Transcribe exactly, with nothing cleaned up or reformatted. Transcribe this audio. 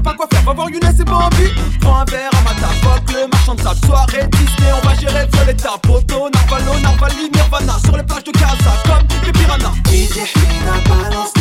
sais pas quoi faire, va voir Younes et Bambi. Prends un verre à ma tapoc, le marchand de sable. Soirée Disney, on va gérer Violetta, Poto, Narvalo, Narvali, Nirvana. Sur les plages de Casa, comme des piranhas. D J Mina balance